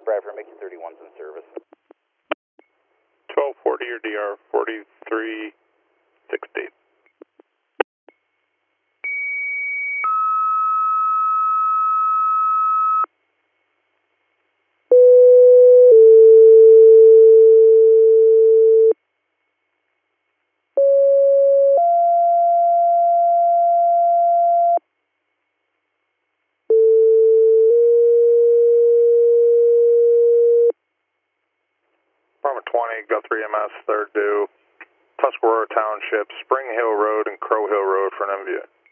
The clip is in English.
Bradford, Mickey 31's in service. 1240 or DR 4360. Department 20, go 3MS, third due, Tuscarora Township, Spring Hill Road and Crow Hill Road for an MVA.